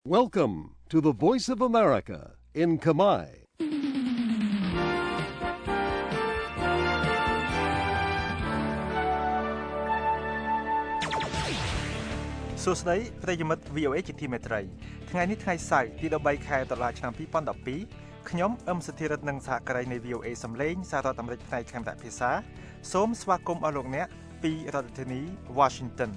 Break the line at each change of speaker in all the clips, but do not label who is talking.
Welcome to the Voice of America in Khmer.
សួស្តីប្រិយមិត្ត VOA ជាទីមេត្រីថ្ងៃនេះថ្ងៃសៅរ៍ទី13ខែតុលាឆ្នាំ2012ខ្ញុំអឹមសុធិរិទ្ធនិងសហការីនៃ VOA សំឡេងសាររដ្ឋអាមេរិកផ្នែកខេមរៈភាសាសូមស្វាគមន៍អស់លោកអ្នកពីរដ្ឋធានី Washington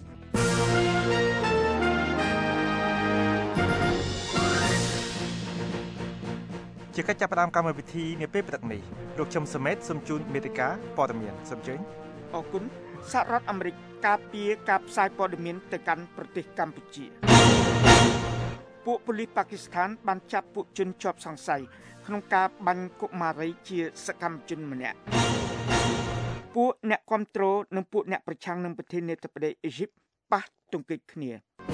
ជាកិច្ចចាប់ផ្ដើមកម្មវិធីនាពេលព្រឹកនេះលោកជឹមសមេតសូមជូនមេតិកាព័ត៌មានសូមជើញ
អរគុណសហរដ្ឋអាមេរិកការពារការផ្សាយព័ត៌មានទៅកាន់ប្រទេសកម្ពុជាពួកប៉ូលីសប៉ាគីស្ថានបានចាប់ពួកជនជាប់សង្ស័យក្នុងការបាញ់កុមារីជាសកម្មជនម្នាក់ពួកអ្នកគ្រប់គ្រងនិងពួកអ្នកប្រឆាំងនឹងប្រធានាធិបតីអ៊ីជីបប៉ះទង្គិចគ្នា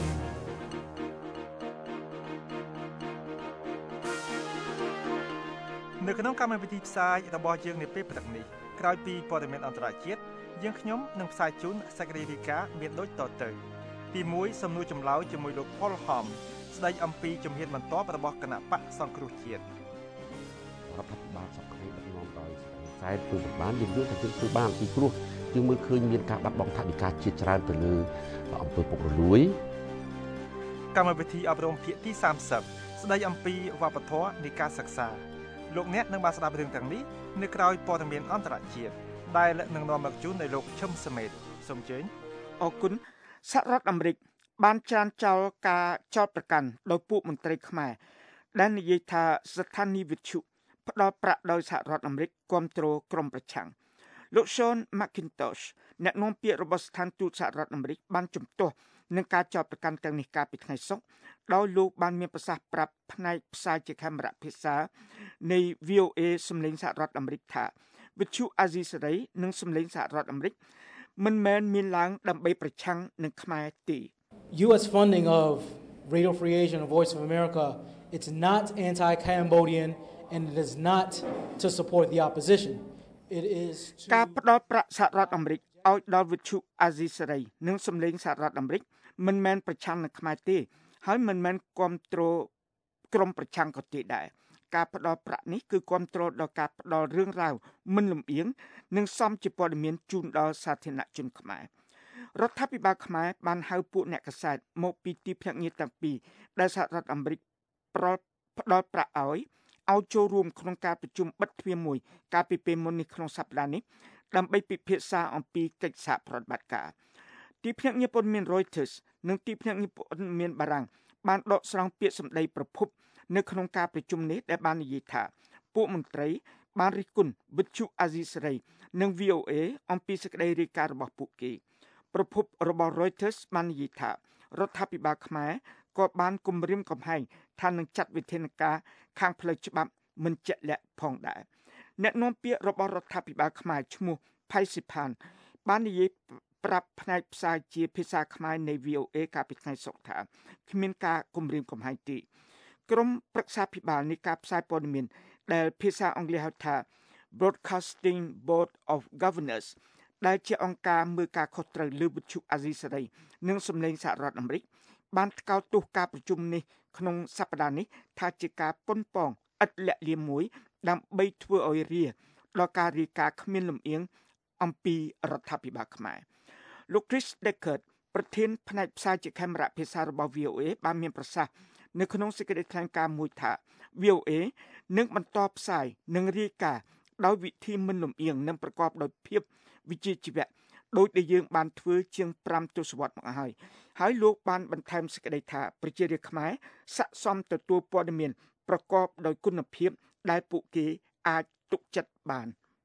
នៅក្នុងកម្មវិធីផ្សាយរបស់យើងនាពេលព្រឹកនេះក្រោយពីព័ត៌មានអន្តរជាតិយើងខ្ញុំនឹងផ្សាយជូនសេចក្តីរាយការណ៍មានដូចតទៅទី1សំណួរចម្លើយជាមួយលោក Paul Hom ស្ដីអំពីជំហានបន្ទាប់របស់គណៈបកសង្គ្រោះជាតិ
រដ្ឋាភិបាលសពថ្ងៃដឹកនាំដោយខ្សែធ្វើបានយើងយល់ថាយើងធ្វើបានពីព្រោះយើងមើលឃើញមានការបាត់បង់ថវិកាជាតិច្រើនទៅលើអង្គើពុករលួយ
កម្មវិធីអប់រំភាគទី30ស្ដីអំពីវប្បធម៌នៃការសិក្សាលោកអ្នកនឹងបានស្ដាប់រឿងទាំងនេះនៅក្រៅព័ត៌មានអន្តរជាតិដែលនឹងនាំមកជូនដោយលោកឈឹមសមេតសូមជើញ
អរគុណសហរដ្ឋអាមេរិកបានច្រានចោលការចោទប្រកាន់ដោយពួកមន្ត្រីខ្មែរដែលនិយាយថាស្ថានីយវិទ្យុផ្ដល់ប្រាក់ដោយសហរដ្ឋអាមេរិកគ្រប់គ្រងក្រុមប្រឆាំងលោក Sean McIntosh អ្នកនាំពាក្យរបស់ស្ថានទូតសហរដ្ឋអាមេរិកបានជំទាស់នឹងការចោទប្រកាន់ទាំងនេះកាលពីថ្ងៃសុក្រដោយលោកបានមានប្រសាសន៍ប្រាប់ផ្នែកផ្សាយជាខេមរៈភាសានៃ VOA សម្លេងសហរដ្ឋអាមេរិកថាវិទ្យុអាស៊ីសេរីនិងសម្លេងសហរដ្ឋអាមេរិកមិនមែនមានឡើងដើម្បីប្រឆាំងនឹងខ្មែរទេ
US funding of Radio Free Asia and Voice of America it's not anti-Cambodian and it is not to support the opposition it is
ការផ្ដល់ប្រាក់សហរដ្ឋអាមេរិកឲ្យដល់វិទ្យុអាស៊ីសេរីនិងសម្លេងសហរដ្ឋអាមេរិកមិនមែនប្រឆាំងនឹងខ្មែរទេហើយមិនមែនគ្រប់គ្រងក្រុមប្រឆាំងក៏ទេដែរការផ្ដល់ប្រាក់នេះគឺគ្រប់គ្រងដល់ការផ្ដល់រឿងរ៉ាវមិនលំអៀងនិងសមជាព័ត៌មានជូនដល់សាធារណជនខ្មែររដ្ឋាភិបាលខ្មែរបានហៅពួកអ្នកកាសែតមកពីទីភ្នាក់ងារទាំងពីរដែលសហរដ្ឋអាមេរិកផ្ដល់ប្រាក់ឲ្យចូលរួមក្នុងការប្រជុំបិទទ្វារមួយកាលពីពេលមុននេះក្នុងសប្តាហ៍នេះដើម្បីពិភាក្សាអំពីកិច្ចសហប្រតិបត្តិការទីភ្នាក់ងារព័ត៌មាន Reuters និងទីភ្នាក់ងារព័ត៌មានបារាំងបានដកស្រង់ពាក្យសម្ដីប្រភពនៅក្នុងការប្រជុំនេះដែលបាននិយាយថាពួកមន្ត្រីបានរិះគន់វិទ្យុអាស៊ីសេរីនិង VOA អំពីសេចក្តីរាយការណ៍របស់ពួកគេប្រភពរបស់ Reuters បាននិយាយថារដ្ឋាភិបាលខ្មែរក៏បានគំរាមកំហែងថានឹងចាត់វិធានការខាងផ្លូវច្បាប់មិនជាក់លាក់ផងដែរអ្នកនាំពាក្យរបស់រដ្ឋាភិបាលខ្មែរឈ្មោះផៃស៊ីផានបាននិយាយប្រាប់ផ្នែកផ្សាយជាភាសាខ្មែរនៃ VOA កាលពីថ្ងៃសុក្រថាគ្មានការគំរាមកំហែងទេក្រុមប្រឹក្សាភិបាលនៃការផ្សាយព័ត៌មានដែលភាសាអង់គ្លេសហៅថា Broadcasting Board of Governors ដែលជាអង្គការមើលការខុសត្រូវលើវិទ្យុអាស៊ីសេរីនិងសម្លេងសហរដ្ឋអាមេរិកបានថ្កោលទោសការប្រជុំនេះក្នុងសប្តាហ៍នេះថាជាការប៉ុនប៉ងឥតលាក់លៀមមួយដើម្បីធ្វើឲ្យរាដល់ការរាយការណ៍គ្មានលំអៀងអំពីរដ្ឋាភិបាលខ្មែរលោក Chris Deckard ប្រធានផ្នែកផ្សាយជាខេមរៈភាសារបស់ VOA បានមានប្រសាសន៍នៅក្នុងសេចក្តីថ្លែងការណ៍មួយថា VOA នឹងបន្តផ្សាយនិងរាយការណ៍ដោយវិធីមិនលំអៀងនិងប្រកបដោយភាពវិជ្ជាជីវៈដោយដែលយើងបានធ្វើជាង5ទសវត្សរ៍មកហើយលោកបានបន្ថែមសេចក្តីថាប្រជារាស្ត្រខ្មែរស័ក្តិសមទទួលព័ត៌មានប្រកបដោយគុណភាពដែលពួកគេអាចទុកចិត្តបាន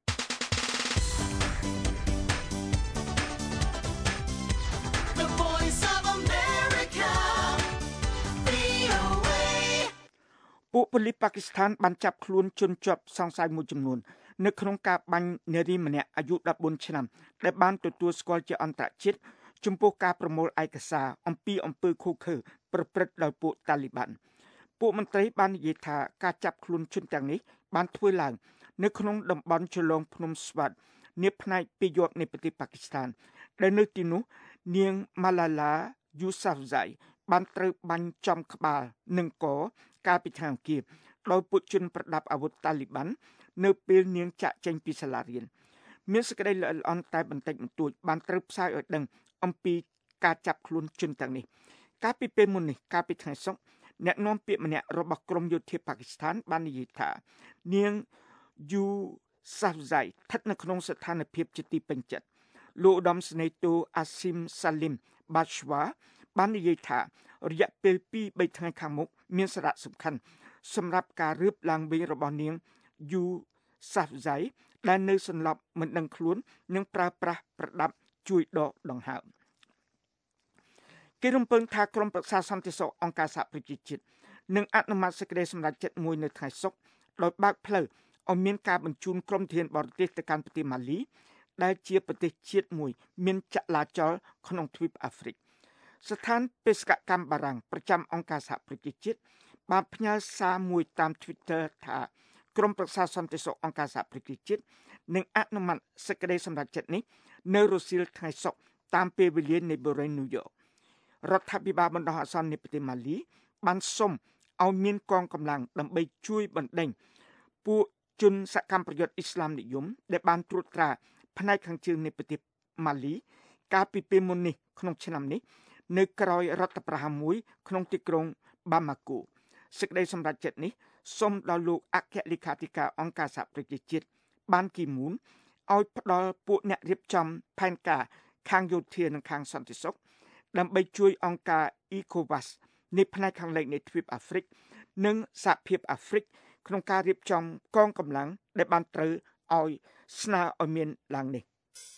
ពួកប៉ូលីសប៉ាគីស្ថានបានចាប់ខ្លួនជនជាប់សង្ស័យមួយចំនួននៅក្នុងការបាញ់នារីម្នាក់អាយុ14ឆ្នាំដែលបានទទួលស្គាល់ជាអន្តរជាតិចំពោះការប្រមូលឯកសារអំពីអំពើឃោរឃៅប្រព្រឹត្តដោយពួកតាលីបានពួកមន្ត្រីបាននិយាយថាការចាប់ខ្លួនជនទាំងនេះបានធ្វើឡើងនៅក្នុងតំបន់ជ្រលងភ្នំស្វាតនាផ្នែកពីយប់នៃប្រទេសប៉ាគីស្ថានដែលនៅទីនោះនាង Malala Yousafzai បានត្រូវបាញ់ចំក្បាលនិងកកាលពីថ្ងៃអង្គារដោយពួកជនប្រដាប់អាវុធតាលីប៊ាន់នៅពេលនាងចាក់ចេញពីសាលារៀនមានសេចក្តីល្អិតល្អន់តែបន្តិចបន្តួចបានត្រូវផ្សាយឲ្យដឹងអំពីការចាប់ខ្លួនជនទាំងនេះកាលពីពេលមុននេះកាលពីថ្ងៃសុក្រអ្នកនាំពាក្យម្នាក់របស់ក្រមយោធាប៉ាគីស្ថានបាននិយាយថានាងយូសាហ្វហ្សៃស្ថិតនៅក្នុងស្ថានភាពជាទីពេញចិត្តលោកឧត្តមសេនីយ៍តូអាស៊ីមសាលីមបាឆ្វ៉ាបាននិយាយថារយៈពេល 2-3 ថ្ងៃខាងមុខមានសារៈសំខាន់សម្រាប់ការរើបឡើងវិញរបស់នាងយូសាហ្វហ្សៃដែលនៅសន្លប់មិនដឹងខ្លួននិងប្រើប្រាស់ប្រដាប់ជួយដកដង្ហើមគេរំពឹងថាក្រុមប្រឹក្សាសន្តិសុខអង្គការសហប្រជាជាតិនឹងអនុម័តសេចក្តីសម្រេចចិត្តមួយនៅថ្ងៃសុក្រដោយបើកផ្លូវឲ្យមានការបញ្ជូនក្រុមធានបរទេសទៅកាន់ប្រទេសម៉ាលីដែលជាប្រទេសជាតិមួយមានចលាចលក្នុងទ្វីបអាហ្វ្រិកស្ថានបេសកកម្មបារាំងប្រចាំអង្គការសហប្រជាជាតិបានផ្ញើសារមួយតាម Twitter ថាក្រុមប្រឹក្សាសន្តិសុខអង្គការសហប្រជាជាតិនឹងអនុម័តសេចក្តីសម្រេចចិត្តនេះនៅរសៀលថ្ងៃសុក្រតាមពេលវេលានៃបូរីញូយ៉ករដ្ឋាភិបាលបណ្ដោះអាសន្ននៃប្រទេសម៉ាលីបានសុំឲ្យមានកងកម្លាំងដើម្បីជួយបណ្ដេញពួកជនសកម្មប្រយុទ្ធអ៊ីស្លាមនិយមដែលបានត្រួតត្រាផ្នែកខាងជើងនៃប្រទេសម៉ាលីកាលពីពេលមុននេះក្នុងឆ្នាំនេះនៅក្រោយរដ្ឋប្រហារមួយក្នុងទីក្រុងបាម៉ាកូសេចក្តីសម្រេចចិត្តនេះសូមដល់លោកអគ្គលេខាធិការអង្គការសហប្រជាជាតិបានគីមូនឲ្យផ្ដល់ពួកអ្នករៀបចំផែនការខាងយោធានិងខាងសន្តិសុខដើម្បីជួយអង្គការ ECOWAS នៃផ្នែកខាងលិចនៃទ្វីបអាហ្វ្រិកនិងសហភាពអាហ្វ្រិកក្នុងការរៀបចំកងកម្លាំងដែលបានត្រូវឲ្យស្នើឲ្យមានឡើងនេះ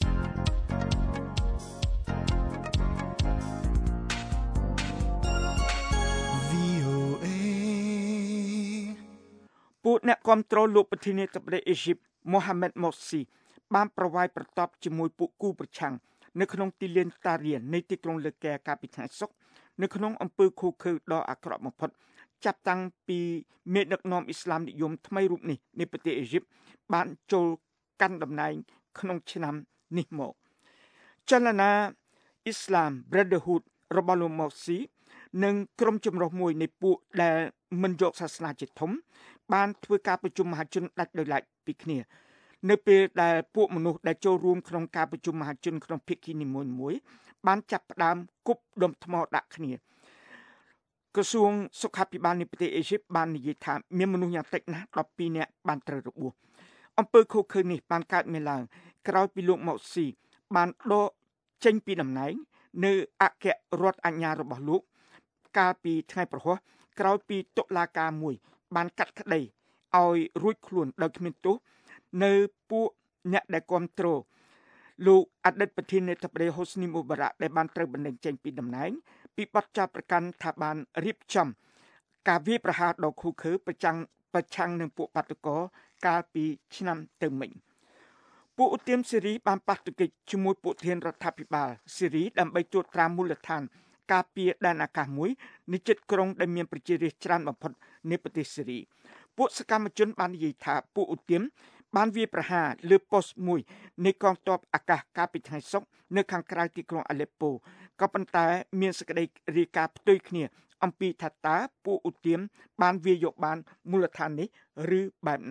ពួកអ្នកគាំទ្រលោកប្រធានាធិបតីអេស៊ីបម៉ូហាម៉េតម៉ូស៊ីបានប្រវាយប្រតបជាមួយពួកគូប្រឆាំងនៅក្នុងទីលានតារៀននៃទីក្រុងលើកែកាលពីថ្ងៃសុក្រនៅក្នុងអំពើឃោរឃៅដ៏អាក្រក់បំផុតចាប់តាំងពីមេដឹកនាំអ៊ីស្លាមនិយមថ្មីរូបនេះនៃប្រទេសអេស៊ីបបានចូលកាន់តំណែងក្នុងឆ្នាំនេះមកចលនា Islam Brotherhood របស់លោកម៉ូស៊ីនិងក្រុមចម្រុះមួយនៃពួកដែលមិនយកសាសនាជាធំបានធ្វើការប្រជុំមហាជនដាច់ដោយឡែកពីគ្នានៅពេលដែលពួកមនុស្សដែលចូលរួមក្នុងការប្រជុំមហាជនក្នុងភាគីនីមួយៗបានចាប់ផ្ដើមគប់ដុំថ្មដាក់គ្នាក្រសួងសុខាភិបាលនៃប្រទេសអេស៊ីបបាននិយាយថាមានមនុស្សយ៉ាងតិចណាស់12នាក់បានត្រូវរបួសអំពើឃោរឃៅនេះបានកើតមានឡើងក្រោយពីលោកម៉ូស៊ីបានដកចេញពីតំណែងនៅអគ្គរដ្ឋអាជ្ញារបស់លោកកាលពីថ្ងៃប្រហ័សក្រោយពីតុលាការមួយបានកាត់ក្តីឲ្យរួចខ្លួនដោយគ្មានទោសនៅពួកអ្នកដែលគាំទ្រលោកអតីតប្រធានាធិបតីហ៊ូស្នីមូបារ៉ាក់ដែលបានត្រូវបណ្តេញចេញពីតំណែងពីបទចោទប្រកាន់ថាបានរៀបចំការវាយប្រហារដ៏ឃោរឃៅប្រឆាំងនឹងពួកបាតុករកាលពីឆ្នាំទៅមិញពួកឧទាមសេរីបានប៉ះទង្គិចជាមួយពួកធានរដ្ឋាភិបាលសេរីដើម្បីត្រួតត្រាមូលដ្ឋានការពារដែនអាកាសមួយនៅជិតក្រុងដែលមានប្រជារាស្ត្រច្រើនបំផុតនៃប្រទេសសេរីពួកសកម្មជនបាននិយាយថាពួកឧទាមបានវាយប្រហារលើប៉ុស្តិ៍មួយនៃកងទ័ពអាកាសកាលពីថ្ងៃសុក្រនៅខាងក្រៅទីក្រុងអាឡេប៉ូក៏ប៉ុន្តែមានសេចក្តីរាយការណ៍ផ្ទុយគ្នាអំពីថាតើពួកឧទាមបានវាយយកបានមូលដ្ឋាននេះឬបែបណា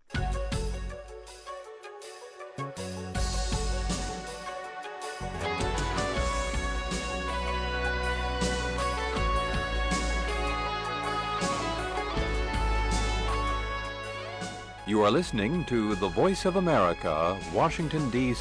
You are listening to the Voice of America, Washington, D.C.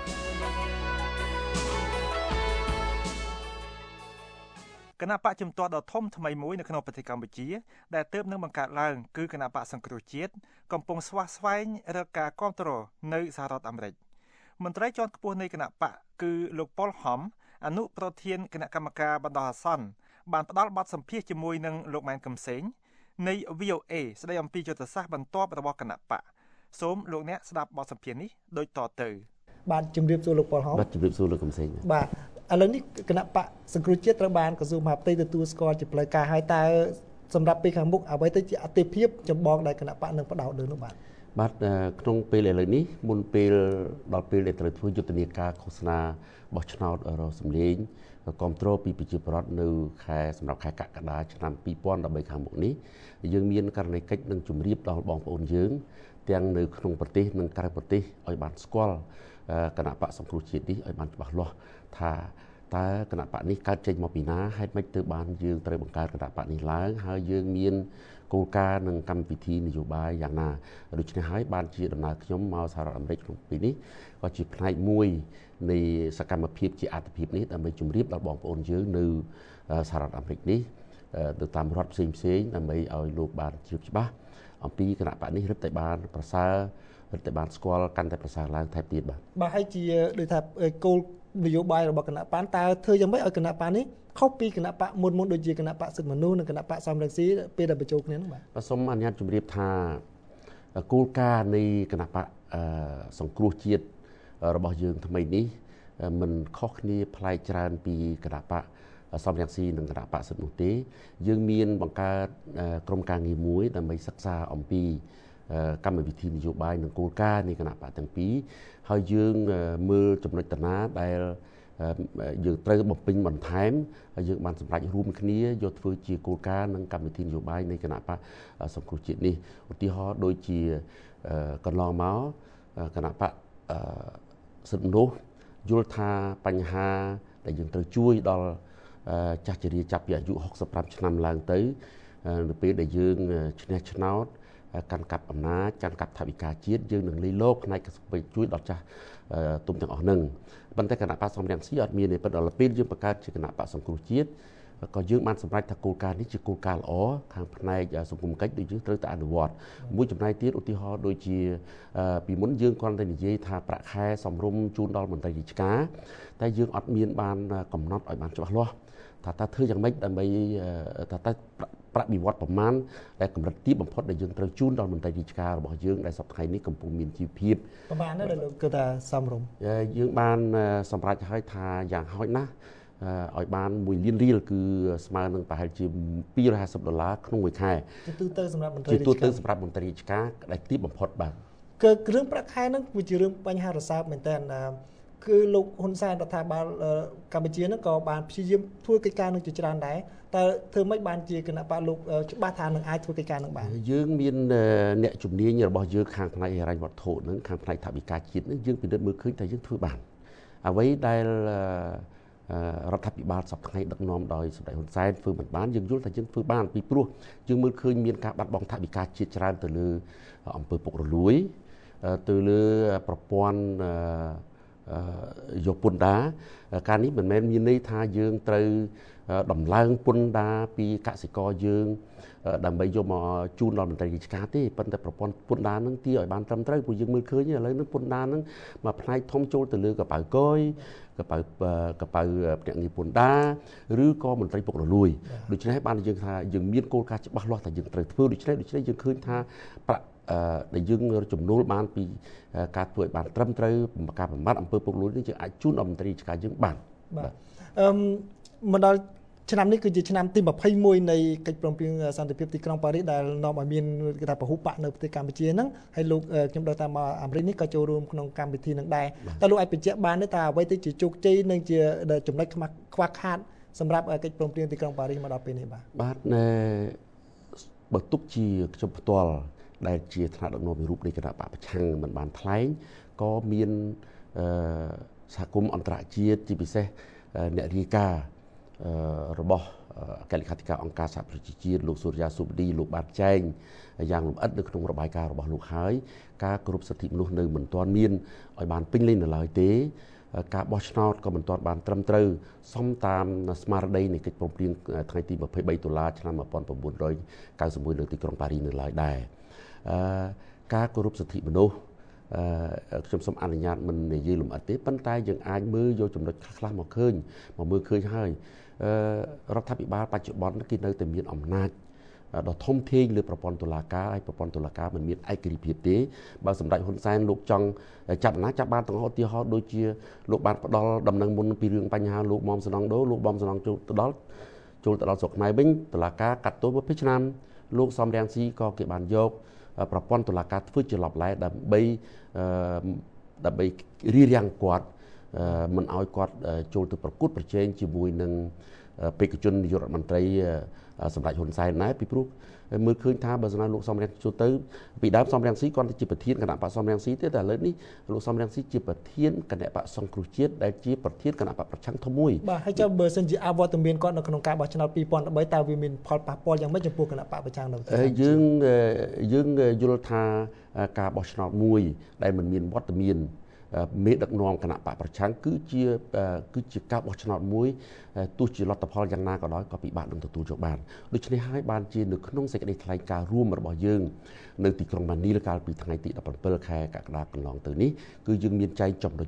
គណៈបកជំទាស់ដ៏ធំថ្មីមួយនៅក្នុងប្រទេសកម្ពុជាដែលទើបនឹងបង្កើតឡើងគឺគណៈបកសង្គ្រោះជាតិកំពុងស្វាស្វែងរកការគាំទ្រនៅសហរដ្ឋអាមេរិកមន្ត្រីជាន់ខ្ពស់នៃគណៈបកគឺលោកប៉ុលហំអនុប្រធានគណៈកម្មការបណ្ដោះអាសន្នបានផ្ដល់បទសម្ភាសន៍ជាមួយនឹងលោកម៉ែនកំសែងនៃ VOA ស្ដីអំពីយុទ្ធសាស្ត្របន្ទាប់របស់គណៈបកសូមលោកអ្នកស្ដាប់បទសម្ភាសន៍នេះដូចតទៅ
បាទជំរាបសួរលោកប៉ុលហំ
បាទជំរាបសួរលោកកំសែង
បាទឥឡូវនេះគណៈបកសង្គ្រោះជាតិត្រូវបានក្រសួងមហាផ្ទៃទទួលស្គាល់ជាផ្លូវការហើយតើសម្រាប់ពេលខាងមុខអ្វីទៅជាអតិភិបចម្បងដែលគណៈបកនឹងបដោតលើនោះបាទ
ក្នុងពេលឥឡូវនេះមុនពេលដល់ពេលដែលត្រូវធ្វើយុទ្ធនាការឃោសនាបោះឆ្នោតរកសម្លេងគ្រប់គ្រងពីប្រជាពលរដ្ឋនៅខែសម្រាប់ខែកក្កដាឆ្នាំ2013ខាងមុខនេះយើងមានករណីកិច្ចនឹងជម្រាបដល់បងប្អូនយើងទាំងនៅក្នុងប្រទេសនិងក្រៅប្រទេសឲ្យបានស្គាល់គណៈបកសង្គ្រោះជាតិនេះឲ្យបានច្បាស់លាស់ថាតើគណៈបកនេះកើតចេញមកពីណាហេតុម៉េចទើបបានយើងត្រូវបង្កើតគណៈបកនេះឡើងហើយយើងមានគោលការណ៍និងកម្មវិធីនយោបាយយ៉ាងណាដូច្នេះហើយបានជាដំណើរខ្ញុំមកសហរដ្ឋអាមេរិកក្នុងពេលនេះក៏ជាផ្នែកមួយនៃសកម្មភាពជាអត្ថិភាពនេះដើម្បីជម្រាបដល់បងប្អូនយើងនៅសហរដ្ឋអាមេរិកនេះទៅតាមរដ្ឋផ្សេងដើម្បីឲ្យលោកបានជ្រាបច្បាស់អំពីគណៈបកនេះរឹតតែបានប្រសើររឹតតែបានស្គាល់កាន់តែប្រសើរឡើងថែមទៀតបាទ
ហើយជាដូចថាគោលនយោបាយរបស់គណៈបកតើធ្វើយ៉ាងម៉េចឲ្យគណៈបកនេះខុសពីគណៈបកមុនដូចជាគណៈបកសិទ្ធិមនុស្សនិងគណៈបកសំរងស៊ីពេលដែលបញ្ចូលគ្នានោះបាទ
សូមអនុញ្ញាតជម្រាបថាគោលការណ៍នៃគណៈបកសង្គ្រោះជាតិរបស់យើងថ្មីនេះមិនខុសគ្នាប្លែកច្រើនពីគណៈបកសំរងស៊ីនិងគណៈបកសិទ្ធិមនុស្សទេយើងមានបង្កើតក្រុមការងារមួយដើម្បីសិក្សាអំពីកម្មវិធីនយោបាយនិងគោលការណ៍នៃគណៈបកទាំងពីរហើយយើងមើលចំណុចតាណាដែលយើងត្រូវបំពេញបន្ថែមហើយយើងបានសម្រេចរួមគ្នាយកធ្វើជាគោលការណ៍និងកម្មវិធីនយោបាយនៃគណៈបកសង្គ្រោះជាតិនេះឧទាហរណ៍ដូចជាកន្លងមកគណៈបកសិទ្ធិមនុស្សយល់ថាបញ្ហាដែលយើងត្រូវជួយដល់ចាស់ជរាចាប់ពីអាយុ65ឆ្នាំឡើងទៅនៅពេលដែលយើងឈ្នះឆ្នោតកាន់កាប់អំណាចកាន់កាប់ថវិកាជាតិយើងនឹងលៃលោកផ្នែកជួយដល់ចាស់ទុំទាំងអស់នឹងប៉ុន្តែគណៈបកសំរងស៊ីអត់មានទេប៉ុន្តែដល់ពេលយើងបង្កើតជាគណៈបកសង្គ្រោះជាតិក៏យើងបានសម្រេចថាគោលការណ៍នេះជាគោលការណ៍ល្អខាងផ្នែកសង្គមគិច្ចដូចយើងត្រូវតែអនុវត្តមួយចំណែកទៀតឧទាហរណ៍ដូចជាពីមុនយើងគ្រាន់តែនិយាយថាប្រាក់ខែសំរុំជូនដល់មន្ត្រីរាជការតែយើងអត់មានបានកំណត់ឲ្យបានច្បាស់លាស់ថាតើធ្វើយ៉ាងម៉េចដើម្បីថាតើប្រាក់បៀវត្សប្រមាណដែលកម្រិតទាបបំផុតដែលយើងត្រូវជូនដល់មន្ត្រីរាជការរបស់យើងដែលសប្តាហ៍នេះកំពុងមានជីវភាព
ប្រមាណដែរលោកគឺថាសំរុំ
យើងបានសម្រេចឲ្យថាយ៉ាងហោចណាស់ឲ្យបាន1លានរៀលគឺស្មើនឹងប្រហែលជា$250ក្នុងមួយខែ
ជាទូទៅសម្រាប់មន្ត្រី
រាជការជាទូទៅសម្រាប់មន្ត្រីរាជការដែលទាបបំផុតបាទ
គឺរឿងប្រាក់ខែហ្នឹងវាជារឿងបញ្ហារសើបមែនតើគឺលោកហ៊ុនសែនរដ្ឋាភិបាលកម្ពុជាហ្នឹងក៏បានព្យាយាមធ្វើកិច្ចការនឹងជាច្រើនដែរតែធ្វើម៉េចបានជាគណៈបកលោកច្បាស់ថានឹងអាចធ្វើកិច្ចការនឹងបាន
យើងមានអ្នកជំនាញរបស់យើងខាងផ្នែកហិរញ្ញវត្ថុហ្នឹងខាងផ្នែកថវិកាជាតិហ្នឹងយើងពិនិត្យមើលឃើញថាយើងធ្វើបានអ្វីដែលរដ្ឋាភិបាលសប្តាហ៍ដឹកនាំដោយសម្ដេចហ៊ុនសែនធ្វើមិនបានយើងយល់ថាយើងធ្វើបានពីព្រោះយើងមើលឃើញមានការបាត់បង់ថវិកាជាតិច្រើនទៅលើអំពើពុករលួយទៅលើប្រព័ន្ធយកពន្ធដារការនេះមិនមែនមានន័យថាយើងត្រូវដំឡើងពន្ធដារពីកសិករយើងដើម្បីយកមកជូនដល់មន្ត្រីរាជការទេប៉ុន្តែប្រព័ន្ធពន្ធដារនឹងទាឲ្យបានត្រឹមត្រូវព្រោះយើងមើលឃើញឥឡូវនឹងពន្ធដារនឹងមកផ្នែកធំចូលទៅលើកប៉ៅកយកប៉ៅភ្នាក់ងារពន្ធដារឬក៏មន្ត្រីពុករលួយដូច្នេះបានយើងថាយើងមានគោលការណ៍ច្បាស់លាស់ថាយើងត្រូវធ្វើដូច្នេះយើងឃើញថាប្រាក់ដែលយើងចំណូលបានពីការធ្វើឲ្យបានត្រឹមត្រូវការបំបត្តិអំពើពុករលួយនេះយើងអាចជូនដល់មន្ត្រីរាជការយើងបាន
បាទមកដល់ឆ្នាំនេះគឺជាឆ្នាំទី21នៃកិច្ចព្រមព្រៀងសន្តិភាពទីក្រុងប៉ារីសដែលនាំឲ្យមានគេថាពហុបកនៅប្រទេសកម្ពុជាហ្នឹងហើយលោកខ្ញុំដឹងថាមកអាមេរិកនេះក៏ចូលរួមក្នុងកម្មវិធីនឹងដែរតើលោកអាចបញ្ជាក់បានទេថាអ្វីទៅជាជោគជ័យនិងជាចំណុចខ្វះខាតសម្រាប់កិច្ចព្រមព្រៀងទីក្រុងប៉ារីសមកដល់ពេលនេះ
បាទបើទុកជាខ្ញុំផ្ទាល់ដែលជាថ្នាក់ដឹកនាំរូបនៃគណៈបកប្រឆាំងមិនបានថ្លែងក៏មានសហគមន៍អន្តរជាតិជាពិសេសអ្នករាយការណ៍របស់អគ្គលេខាធិការអង្គការសហប្រជាជាតិលោកសូរិយាសុបឌីលោកបានចែងយ៉ាងលម្អិតនៅក្នុងរបាយការណ៍របស់លោកហើយការគោរពសិទ្ធិមនុស្សនៅមិនទាន់មានឲ្យបានពេញលេញនៅឡើយទេការបោះឆ្នោតក៏មិនទាន់បានត្រឹមត្រូវសមតាមស្មារតីនៃកិច្ចព្រមព្រៀងថ្ងៃទី23 ឆ្នាំ1991នៅទីក្រុងប៉ារីសនៅឡើយដែរការគោរពសិទ្ធិមនុស្សខ្ញុំសូមអនុញ្ញាតមិននិយាយលម្អិតទេប៉ុន្តែយើងអាចមើលយកចំណុចខ្លះៗមកមើលឃើញហើយរដ្ឋាភិបាលបច្ចុប្បន្នគេនៅតែមានអំណាចដ៏ធំធេងលើប្រព័ន្ធតុលាការហើយប្រព័ន្ធតុលាការមិនមានឯករាជ្យភាពទេបើសម្ដេចហ៊ុនសែនលោកចង់ចាប់អំណាចចាប់បានទាំងឧទាហរណ៍ដូចជាលោកបានផ្ដល់ដំណឹងមុនពីរឿងបញ្ហាលោកមុំសំណងដូលោកបំសំណងចូលទៅដល់ស្រុកខ្មែរវិញតុលាការកាត់ទោស20ឆ្នាំលោកសំរងស៊ីក៏គេបានយកប្រព័ន្ធតុលាការធ្វើជាឡបឡែដើម្បីរារាំងគាត់មិនឲ្យគាត់ចូលទៅប្រកួតប្រជែងជាមួយនឹងបេក្ខជននាយករដ្ឋមន្ត្រីសម្ដេចហ៊ុនសែនដែរពីព្រោះមើលឃើញថាបើស្នាលោកសំរងចូលទៅពីដើមសំរងស៊ីគាត់ទៅជាប្រធានគណៈបកសំរងស៊ីទេតែឥឡូវនេះលោកសំរងស៊ីជាប្រធានគណៈបកសង្គ្រោះជាតិដែលជាប្រធានគណៈបកប្រឆាំងធំមួយ
បាទហើយចាំបើសិនជាអវត្តមានគាត់នៅក្នុងការបោះឆ្នោត2013តើវាមានផលប៉ះពាល់យ៉ាងម៉េចចំពោះគណៈបកប្រឆាំងនៅ
យើងយល់ថាការបោះឆ្នោតមួយដែលមិនមានវត្តមានមេដឹកនាំគណៈបកប្រឆាំងគឺជាការបោះឆ្នោតមួយទោះជាលទ្ធផលយ៉ាងណាក៏ដោយក៏ពិបាកនឹងទទួលយកបានដូច្នេះហើយបានជានៅក្នុងសេចក្តីថ្លែងការណ៍រួមរបស់យើងនៅទីក្រុងម៉ានីលកាលពីថ្ងៃទី17ខែកក្កដាកន្លងទៅនេះគឺយើងមានចែងចំណុច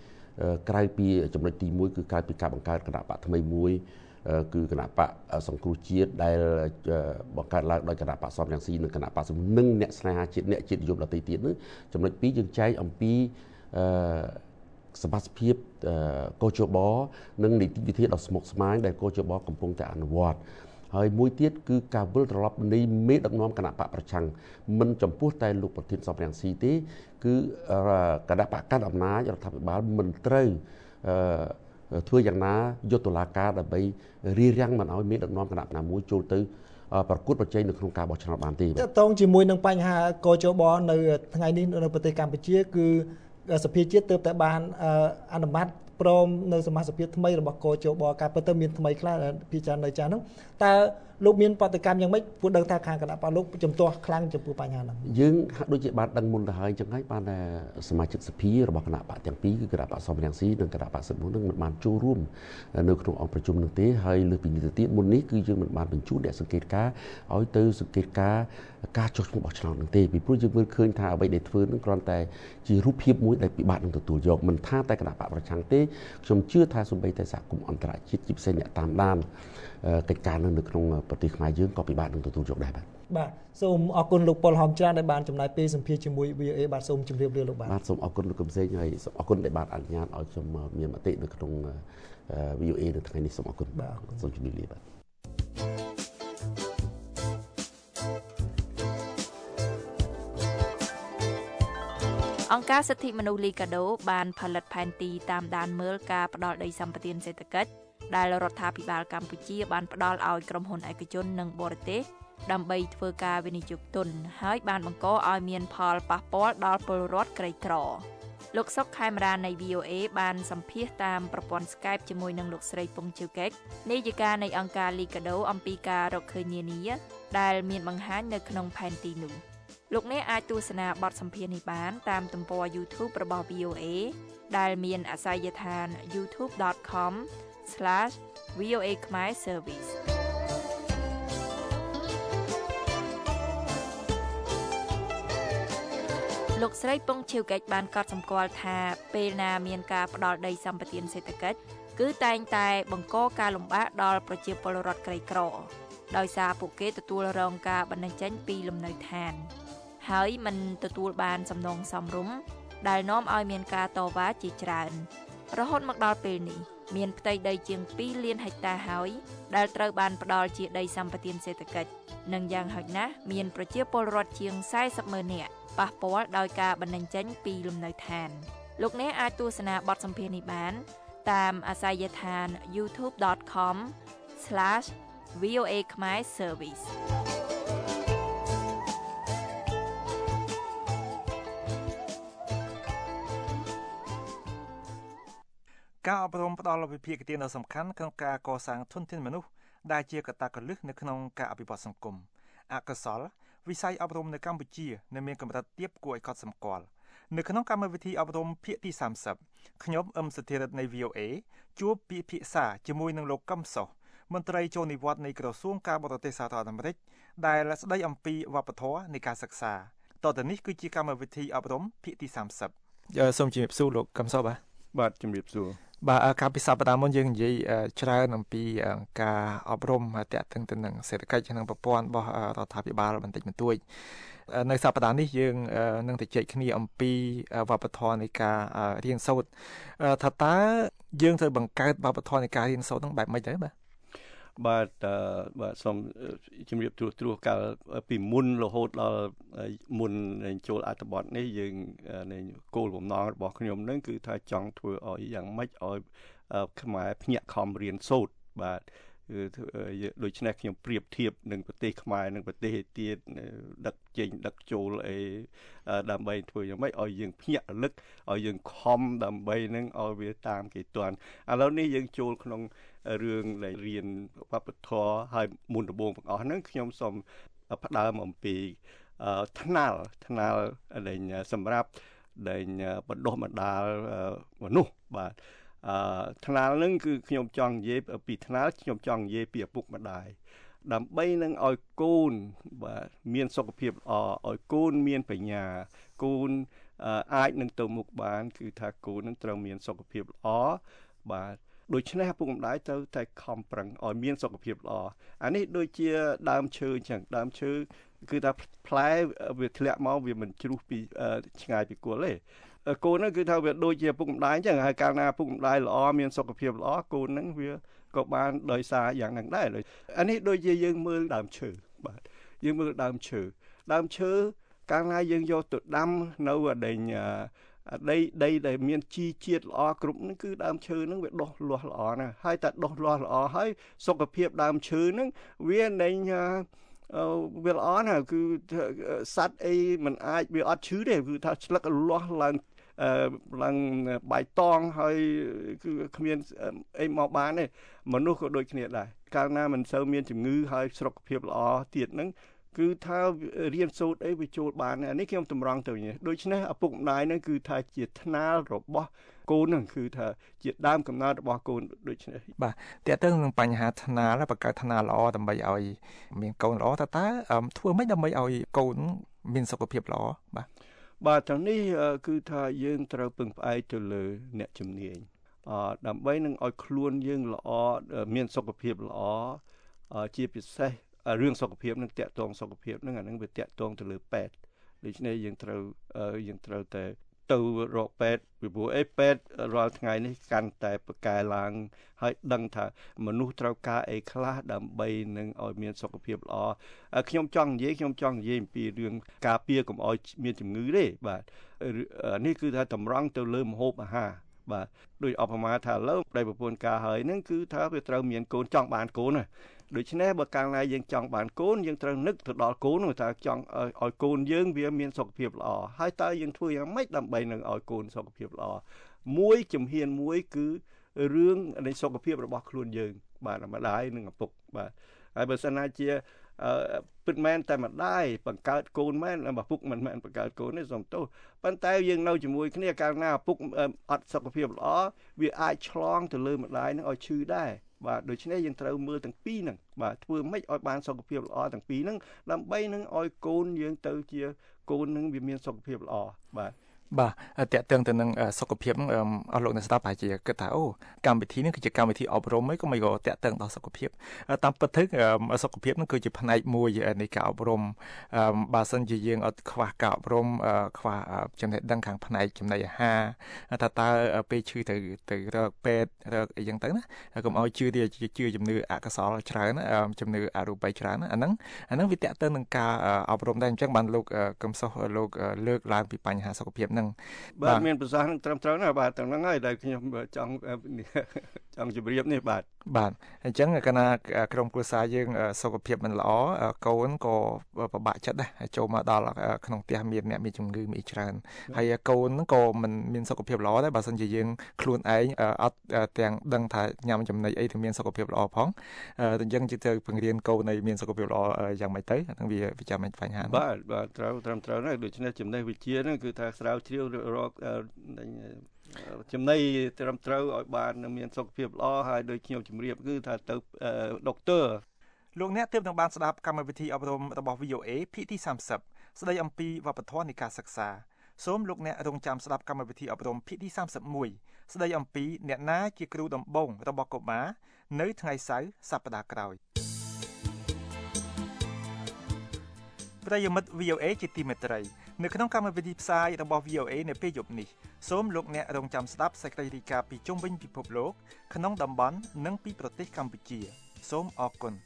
2ក្រៅពីចំណុចទី1គឺក្រៅពីការបង្កើតគណៈបកថ្មីមួយគឺគណៈបកសង្គ្រោះជាតិដែលបង្កើតឡើងដោយគណៈបកសំរងស៊ីនិងគណៈបកនិងអ្នកស្នេហាជាតិអ្នកជាតិនិយមដទៃទៀតនោះចំណុច2យើងចែងអំពីសមត្ថភាពកោជបនិងនីតិវិធីដ៏ស្មុគស្មាញដែលកោជបកំពុងតែអនុវត្តហើយមួយទៀតគឺការវិលត្រឡប់នៃមេដឹកនាំគណៈបកប្រឆាំងមិនចំពោះតែលោកប្រធានសំរងស៊ីទេគឺគណៈបកកាន់អំណាចរដ្ឋាភិបាលមិនត្រូវធ្វើយ៉ាងណាយកតុលាការដើម្បីរារាំងមិនឲ្យមេដឹកនាំគណៈណាមួយចូលទៅប្រកួតប្រជែងនៅក្នុងការបោះឆ្នោតបានទេ
តើតងជាមួយនឹងបញ្ហាកោជបនៅថ្ងៃនេះនៅប្រទេសកម្ពុជាគឺសភាជាតិទើបតែបានអនុម័តព្រមនៅសមាជិកថ្មីរបស់កោជបការពិតទៅមានថ្មីខ្លះពិចារណាចាស់ហ្នឹងតើលោកមានបដកម្មយ៉ាងម៉េចព្រោះដឹងថាខាងគណៈបកលោកជំទាស់ខ្លាំងចំពោះបញ្ហាហ្នឹង
យើងហាក់ដូចជាបានដឹងមុនទៅហើយអញ្ចឹងហើយបានសមាជិកសភារបស់គណៈបកទាំងពីរគឺគណៈបកសំរងស៊ីនិងគណៈបកសិទ្ធិមនុស្សនឹងមិនបានចូលរួមនៅក្នុងអង្គប្រជុំនោះទេហើយលើពីនេះទៅទៀតមុននេះគឺយើងមិនបានបញ្ជូនអ្នកសង្កេតការឲ្យទៅសង្កេតការចុះឈ្មោះបោះឆ្នោតនោះទេពីព្រោះយើងមើលឃើញថាអ្វីដែលធ្វើនឹងគ្រាន់តែជារូបភាពមួយដែលពិបាកនឹងទទួលយកមិនថាតែគណៈបកប្រឆាំងទេខ្ញុំជឿថាសូម្បីតែសហគមន៍អន្តរជាតិជាពិសេសអ្នកតាមដានកិច្ចការនៅក្នុងប្រទេសខ្មែរយើងក៏ពិបាកនឹងទទួលយកដែរ
បាទសូមអរគុណលោកប៉ុលហមច្រើនដែលបានចំណាយពេលសម្ភាសជាមួយ VOA បាទសូមជម្រាបលាលោក
បាទសូមអរគុណលោកកំសែងហើយសូមអរគុណដែលបានអនុញ្ញាតឲ្យខ្ញុំមានមតិនៅក្នុង VOA នៅថ្ងៃនេះសូមអរគុណ
បាទ
សូមជម្រាបលាបាទ
អង្គការសិទ្ធិមនុស្សលីកាដូបានផលិតផែនទីតាមដានមើលការផ្ដល់ដីសម្បត្តិសេដ្ឋកិច្ចដែលរដ្ឋាភិបាលកម្ពុជាបានផ្ដល់ឲ្យក្រុមហ៊ុនឯកជននិងបរទេសដើម្បីធ្វើការវិនិយោគទុនហើយបានបង្កឲ្យមានផលប៉ះពាល់ដល់ពលរដ្ឋក្រីក្រលោកសុកខេមរានៃ VOA បានសម្ភាសតាមប្រព័ន្ធ Skype ជាមួយនឹងលោកស្រីពងជឿកេកនាយិកានៃអង្គការលីកាដូអំពីការរកឃើញនានាដែលមានបង្ហាញនៅក្នុងផែនទីនោះលោកអ្នកអាចទស្សនាបទសម្ភាសន៍នេះបានតាមទំព័រ YouTube របស់ VOA ដែលមានអាសយដ្ឋាន youtube.com/VOA Khmer Service លោកស្រីពងឈៀវកេចបានកត់សម្គាល់ថាពេលណាមានការផ្ដល់ដីសម្បត្តិសេដ្ឋកិច្ចគឺតែងតែបង្កការលំបាកដល់ប្រជាពលរដ្ឋក្រីក្រដោយសារពួកគេទទួលរងការបណ្តេញចេញពីលំនៅឋានហើយមិនទទួលបានសំណងសមរម្យដែលនាំឲ្យមានការតវ៉ាជាច្រើនរហូតមកដល់ពេលនេះមានផ្ទៃដីជាង2លានហិកតាហើយដែលត្រូវបានផ្ដល់ជាដីសម្បត្តិសេដ្ឋកិច្ចនិងយ៉ាងហោចណាស់មានប្រជាពលរដ្ឋជាង40,000 នាក់ប៉ះពាល់ដោយការបណ្តេញចេញពីលំនៅឋានលោកអ្នកអាចទស្សនាបទសម្ភាសន៍នេះបានតាមអាសយដ្ឋាន youtube.com/VOA Khmer Service
ការអប់រំផ្ដល់វិភាគទានដ៏សំខាន់ក្នុងការកសាងធនធានមនុស្សដែលជាកត្តាគន្លឹះនៅក្នុងការអភិវឌ្ឍសង្គមអកុសលវិស័យអប់រំនៅកម្ពុជានៅមានកម្រិតទាបគួរឲ្យកត់សម្គាល់នៅក្នុងកម្មវិធីអប់រំភាគទី30ខ្ញុំអឹមសុធិរិទ្ធនៃ VOA ជួបពិភាក្សាជាមួយនឹងលោកកឹមសុសមន្ត្រីចូលនិវត្តន៍នៃក្រសួងការបរទេសសហរដ្ឋអាមេរិកដែលស្ដីអំពីវប្បធម៌នៃការសិក្សាតទៅនេះគឺជាកម្មវិធីអប់រំភាគទី30សូមជម្រាបសួរលោកកឹមសុខ
បាទជំរាបសួរ
បាទកាលពីសប្តាហ៍មុនយើងនិយាយច្រើនអំពីការអប់រំទាក់ទងទៅនឹងសេដ្ឋកិច្ចនិងប្រព័ន្ធរបស់រដ្ឋាភិបាលបន្តិចបន្តួចនៅសប្តាហ៍នេះយើងនឹងទៅជែកគ្នាអំពីវប្បធម៌នៃការរៀនសូត្រថាតើយើងត្រូវបង្កើតវប្បធម៌នៃការរៀនសូត្រនឹងបែបម៉េចទៅបាទ
បាទសូមជំរាបត្រួសកាលពីមុនរហូតដល់មុនចូលអត្ថបទនេះយើងគោលបំណងរបស់ខ្ញុំនឹងគឺថាចង់ធ្វើឲ្យយ៉ាងម៉េចឲ្យខ្មែរភ្ញាក់ខំរៀនសូត្របាទគឺដូច្នេះខ្ញុំប្រៀបធៀបនឹងប្រទេសខ្មែរនិងប្រទេសទៀតដឹកចេញដឹកចូលអីដើម្បីធ្វើយ៉ាងម៉េចឲ្យយើងភ្ញាក់រលឹកឲ្យយើងខំដើម្បីនឹងឲ្យវាតាមគេទាន់ឥឡូវនេះយើងចូលក្នុងរឿងដែលរៀនវប្បធម៌ហើយមុនដំបូងទាំងអស់ហ្នឹងខ្ញុំសូមផ្ដើមអំពីថ្នាល់ដែលសម្រាប់ដែលបណ្ដុះបណ្ដាលមនុស្សបាទថ្នាល់ហ្នឹងគឺខ្ញុំចង់និយាយពីថ្នាល់ខ្ញុំចង់និយាយពីឪពុកម្ដាយដើម្បីនឹងឲ្យកូនបាទមានសុខភាពល្អឲ្យកូនមានបញ្ញាកូនអាចនឹងទៅមុខបានគឺថាកូននឹងត្រូវមានសុខភាពល្អបាទដូច្នេះឪពុកម្ដាយត្រូវតែខំប្រឹងឲ្យមានសុខភាពល្អអានេះដូចជាដើមឈើអញ្ចឹងដើមឈើគឺថាផ្លែវាធ្លាក់មកវាមិនជ្រុះពីឆ្ងាយពីគល់ទេកូនហ្នឹងគឺថាវាដូចជាឪពុកម្ដាយអញ្ចឹងហើយកាលណាឪពុកម្ដាយល្អមានសុខភាពល្អកូនហ្នឹងវាក៏បានដោយសារយ៉ាងហ្នឹងដែរអានេះដូចជាយើងមើលដើមឈើបាទយើងមើលដើមឈើកាលណាយើងយកទៅដាំនៅដីដែលមានជីជាតិល្អគ្រប់ហ្នឹងគឺដើមឈើហ្នឹងវាដុះលាស់ល្អណាស់ហើយតែដុះលាស់ល្អហើយសុខភាពដើមឈើហ្នឹងវាវាល្អណាស់គឺសត្វអីមិនអាចវាអត់ឈឺទេគឺថាស្លឹកលាស់ឡើងបៃតងហើយគឺគ្មានអីមកបានទេមនុស្សក៏ដូចគ្នាដែរកាលណាមិនសូវមានជំងឺហើយសុខភាពល្អទៀតហ្នឹងគឺថារៀនសូត្រអីវាចូលបាននេះខ្ញុំតម្រង់ទៅនេះដូច្នេះឪពុកម្ដាយហ្នឹងគឺថាជាថ្នាលរបស់កូនហ្នឹងគឺថាជាដើមកំណើតរបស់កូនដូច្នេះ
បាទតើតើនឹងបញ្ហាថ្នាលបង្កើតថ្នាលល្អដើម្បីឲ្យមានកូនល្អតើធ្វើម៉េចដើម្បីឲ្យកូនមានសុខភាពល្អ
បាទទាំងនេះគឺថាយើងត្រូវពឹងផ្អែកទៅលើអ្នកជំនាញដើម្បីនឹងឲ្យខ្លួនយើងល្អមានសុខភាពល្អជាពិសេសរឿងសុខភាពនឹងតាក់ទងសុខភាពនឹងអានឹងវាតាក់ទងទៅលើពេទ្យដូច្នេះយើងត្រូវតែទៅរកពេទ្យពីព្រោះពេទ្យរាល់ថ្ងៃនេះកាន់តែប្រកែឡើងហើយដឹងថាមនុស្សត្រូវការអីខ្លះដើម្បីនឹងឲ្យមានសុខភាពល្អខ្ញុំចង់និយាយអំពីរឿងការពារកុំឲ្យមានជំងឺទេបាទនេះគឺថាតម្រង់ទៅលើម្ហូបអាហារបាទដោយឧបមាថាឥឡូវប្តីប្រពន្ធការហើយហ្នឹងគឺថាវាត្រូវមានកូនចង់បានកូនណាដូច្នេះបើកាលណាយើងចង់បានកូនយើងត្រូវនឹកទៅដល់កូនថាចង់ឲ្យកូនយើងវាមានសុខភាពល្អហើយតើយើងធ្វើយ៉ាងម៉េចដើម្បីនឹងឲ្យកូនសុខភាពល្អមួយជំហានមួយគឺរឿងនៃសុខភាពរបស់ខ្លួនយើងបាទម្ដាយនិងឪពុកបាទហើយបើសិនណាជាពិតមែនតែម្ដាយបង្កើតកូនមែនឪពុកមិនមែនបង្កើតកូនទេសុំទោសប៉ុន្តែយើងនៅជាមួយគ្នាកាលណាឪពុកអត់សុខភាពល្អវាអាចឆ្លងទៅលើម្ដាយនឹងឲ្យឈឺដែរបាទដូច្នេះយើងត្រូវមើលទាំងពីរហ្នឹងបាទធ្វើម៉េចឲ្យបានសុខភាពល្អទាំងពីរហ្នឹងដើម្បីនឹងឲ្យកូនយើងទៅជាកូននឹងវាមានសុខភាពល្អបាទ
តកតឹងទៅនឹងសុខភាពហ្នឹងអស់លោកអ្នកស្ដាប់ប្រហែលជាគិតថាអូកម្មវិធីនេះគឺជាកម្មវិធីអប់រំអីក៏មិនក៏តកតឹងដល់សុខភាពតាមពិតទៅសុខភាពហ្នឹងគឺជាផ្នែកមួយនៃការអប់រំបើសិនជាយើងអត់ខ្វះការអប់រំខ្វះចំណេះដឹងខាងផ្នែកចំណីអាហារថាតើពេលឈឺទៅរកពេទ្យរកអីចឹងទៅណាកុំឲ្យជឿជំនឿអកុសលច្រើនជំនឿអរូបីច្រើនអាហ្នឹងវាតកតឹងនឹងការអប់រំដែរអញ្ចឹងបានលោកកឹមសុខលោកលើកឡើងពីបញ្ហាសុខភាព
បាទមានប្រសាសន៍នឹងត្រឹមត្រូវណាស់បាទទាំងហ្នឹងហើយដែលខ្ញុំចង់ជម្រាបនេះបាទ
អញ្ចឹងកាលណាក្រុមគ្រួសារយើងសុខភាពមិនល្អកូនក៏ពិបាកចិត្តដែរចូលមកដល់ក្នុងផ្ទះមានអ្នកមានជំងឺមានច្រើនហើយកូនហ្នឹងក៏មិនមានសុខភាពល្អដែរបើមិនជាយើងខ្លួនឯងអត់ទាំងដឹងថាញ៉ាំចំណីអីទៅមានសុខភាពល្អផងអញ្ចឹងជិះទៅបង្រៀនកូនឲ្យមានសុខភាពល្អយ៉ាងម៉េចទៅហ្នឹងវាចាំមិនបញ្ហា
បាទត្រូវត្រឹមត្រូវណាស់ដូច្នេះចំណេះវិជ្ជាហ្នឹងគឺថាស្រាវជ្រាវរកចំណីត្រឹមត្រូវឲ្យបានមានសុខភាពល្អហើយដូចខ្ញុំជម្រាបគឺថាទៅដុកទ័រ
លោកអ្នកទើបនឹងបានស្ដាប់កម្មវិធីអប់រំរបស់ VOA ភាគទី30ស្ដីអំពីវប្បធម៌នៃការសិក្សាសូមលោកអ្នករងចាំស្ដាប់កម្មវិធីអប់រំភាគទី31ស្ដីអំពីអ្នកណាជាគ្រូដំបូងរបស់កុមារនៅថ្ងៃសៅរ៍សប្ដាហ៍ក្រោយប្រិយមិត្ត VOA ជាទីមេត្រីនៅក្នុងកម្មវិធីផ្សាយរបស់ VOA នៅពេលយប់នេះសូមលោកអ្នករងចាំស្ដាប់សេចក្តីរាយការណ៍ពីជុំវិញពិភពលោកក្នុងតំបន់និងពីប្រទេសកម្ពុជាសូមអរគុណ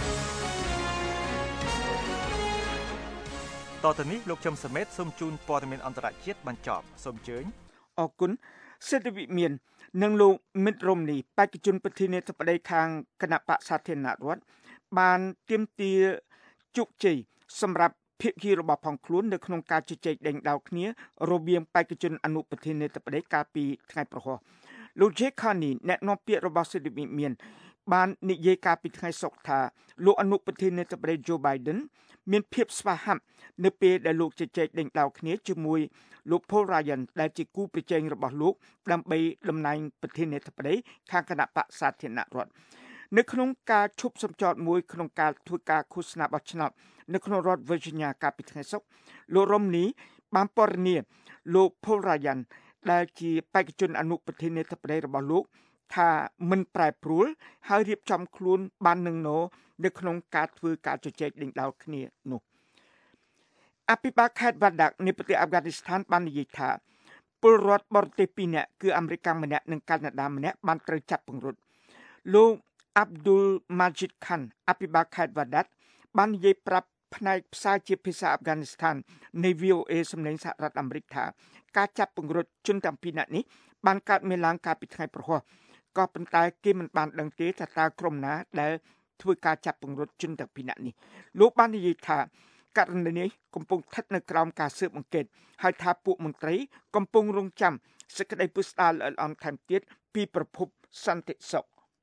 តទៅនេះលោកខ្ញុំសមេតសូមជូនព័ត៌មានអន្តរជាតិបញ្ចប់សូមអញ្ជើញ
អរគុណសេដ្ឋវិមាននិងលោកមិត្តរ៉ុមនីបេក្ខជនប្រធានាធិបតីខាងគណៈបក្សសាធារណរដ្ឋបានទាមទារជោគជ័យសម្រាប់ភាគីរបស់ផងខ្លួននៅក្នុងការជជែកដេញដោលគ្នារវាងបេក្ខជនអនុប្រធានាធិបតីកាលពីថ្ងៃប្រហោះលោក Jay Carney អ្នកនាំពាក្យរបស់សេដ្ឋវិមានបាននិយាយកាលពីថ្ងៃសុក្រថាលោកអនុប្រធានាធិបតី Joe Biden មានភាពស្វាហាប់នៅពេលដែលលោកជជែកដេញដោលគ្នាជាមួយលោក Paul Ryan ដែលជាគូប្រជែងរបស់លោកដើម្បីតំណែងប្រធានាធិបតីខាងគណៈបក្សសាធារណរដ្ឋនៅក្នុងការឈប់សម្ចតមួយក្នុងការធ្វើការឃោសនាបោះឆ្នោតនៅក្នុងរដ្ឋ Virginia កាលពីថ្ងៃសុក្រលោក Romney បានពណ៌នាលោក Paul Ryan ដែលជាបេក្ខជនអនុប្រធានាធិបតីរបស់លោកថាមិនប្រែប្រួលហើយរៀបចំខ្លួនបាននឹងណនៅក្នុងការធ្វើការជជែកដេញដោលគ្នានោះអភិបាលខេត្តវ៉ាដាក់នៃប្រទេសអាហ្វហ្គានីស្ថានបាននិយាយថាពលរដ្ឋបរទេស2នាក់គឺអាមេរិកម្នាក់និងកាណាដាម្នាក់បានត្រូវចាប់ពង្រត់លោក Abdul Majid Khan អភិបាលខេត្តវ៉ាដាក់បាននិយាយប្រាប់ផ្នែកផ្សាយជាភាសាអាហ្វហ្គានីស្ថាននៃ VOA សម្លេងសហរដ្ឋអាមេរិកថាការចាប់ពង្រត់ជនទាំងពីរនាក់នេះបានកើតមានឡើងកាលពីថ្ងៃប្រហោះក៏ប៉ុន្តែគេមិនបានដឹងទេថាតើក្រុមណាដែលធ្វើការចាប់ពង្រត់ជនទាំងពីរនាក់នេះលោកបាននិយាយថាករណីនេះកំពុងស្ថិតនៅក្រោមការស៊ើបអង្កេតហើយថាពួកមន្ត្រីកំពុងរងចាំសេចក្តីពិស្ដារល្អិតល្អន់ថែមទៀតពីប្រភពសន្តិសុខ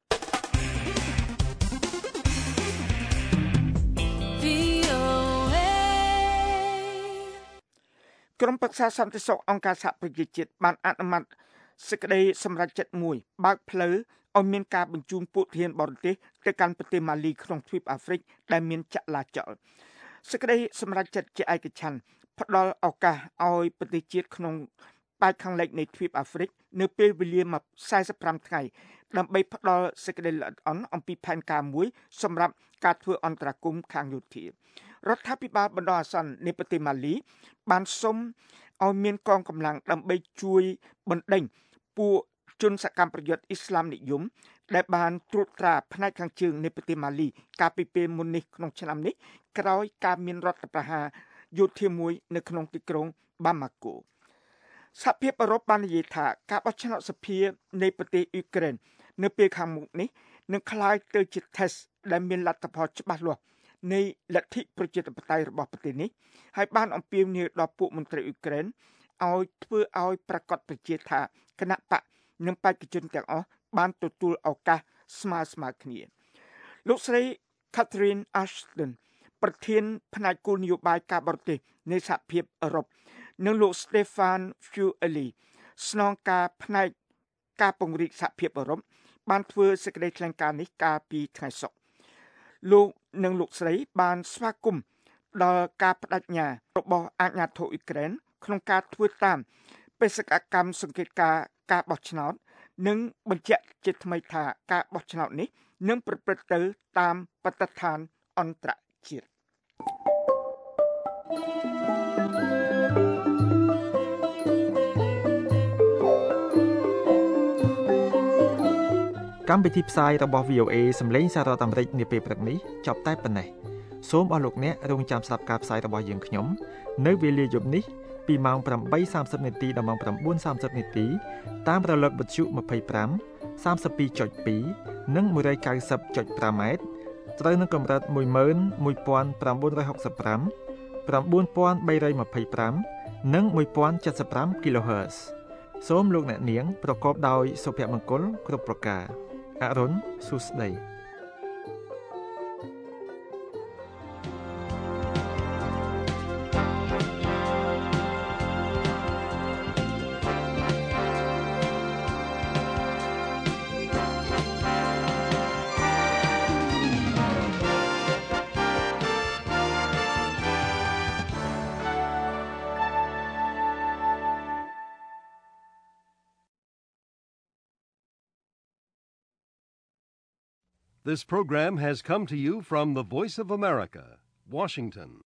ក្រុមប្រឹក្សាសន្តិសុខអង្គការសហប្រជាជាតិបានអនុម័តសេចក្តីសម្រេចចិត្តមួយបើកផ្លូវឲ្យមានការបញ្ជូនពួកធានបរទេសទៅកាន់ប្រទេសម៉ាលីក្នុងទ្វីបអាហ្វ្រិកដែលមានចលាចលសេចក្តីសម្រេចចិត្តជាឯកច្ឆន្ទផ្ដល់ឱកាសឲ្យប្រទេសជាតិក្នុងប៉ែកខាងលិចនៃទ្វីបអាហ្វ្រិកនៅពេលវេលា45ថ្ងៃដើម្បីផ្ដល់សេចក្តីល្អិតល្អន់អំពីផែនការមួយសម្រាប់ការធ្វើអន្តរាគមន៍ខាងយោធារដ្ឋាភិបាលបណ្ដោះអាសន្ននៃប្រទេសម៉ាលីបានសុំឲ្យមានកងកម្លាំងដើម្បីជួយបណ្ដេញពួកជនសកម្មប្រយុទ្ធអ៊ីស្លាមនិយមដែលបានត្រួតត្រាផ្នែកខាងជើងនៃប្រទេសម៉ាលីកាលពីពេលមុននេះក្នុងឆ្នាំនេះក្រោយការមានរដ្ឋប្រហារយោធាមួយនៅក្នុងទីក្រុងបាម៉ាកូសហភាពអឺរ៉ុបបាននិយាយថាការបោះឆ្នោតសភានៃប្រទេសអ៊ុយក្រែននៅពេលខាងមុខនេះនឹងក្លាយទៅជា test ដែលមានលទ្ធផលច្បាស់លាស់នៃលទ្ធិប្រជាធិបតេយ្យរបស់ប្រទេសនេះហើយបានអំពាវនាវដល់ពួកមន្ត្រីអ៊ុយក្រែនឲ្យធ្វើឲ្យប្រកាសប្រជាថាគណៈបកនិងបេក្ខជនទាំងអស់បានទទួលឱកាសស្មើគ្នាលោកស្រី Catherine Ashton ប្រធានផ្នែកគោលនយោបាយការបរទេសនៃសហភាពអឺរ៉ុបនិងលោក Stefan Fueli ស្នងការផ្នែកការពង្រីកសហភាពអឺរ៉ុបបានធ្វើសេចក្តីថ្លែងការណ៍នេះកាលពីថ្ងៃសុក្រលោកនិងលោកស្រីបានស្វាគមន៍ដល់ការបដិញ្ញារបស់អាជ្ញាធរអ៊ុយក្រែនក្នុងការធ្វើតាមបេសកកម្មសង្កេតការណ៍ការបោះឆ្នោតនិងបញ្ជាក់ជាថ្មីថាការបោះឆ្នោតនេះនឹងប្រព្រឹត្តទៅតាមបទដ្ឋានអន្តរជាតិ
កម្មវិធីផ្សាយរបស់ VOA សម្លេងសហរដ្ឋអាមេរិកនាពេលព្រឹកនេះចប់តែប៉ុណ្ណេះសូមអស់លោកអ្នករងចាំស្ដាប់ការផ្សាយរបស់យើងខ្ញុំនៅវេលាយប់នេះពីម៉ោង 8:30 នាទីដល់ម៉ោង 9:30 នាទីតាមរលកវិទ្យុ 25 32.2 និង 190.5 ម៉ែត្រត្រូវនឹងកម្រិត 11965 9325 និង 1075 kHz សូមលោកអ្នកនាងប្រកបដោយសុភមង្គលគ្រប់ប្រការអរុនសុស្ដី
This program has come to you from the Voice of America, Washington.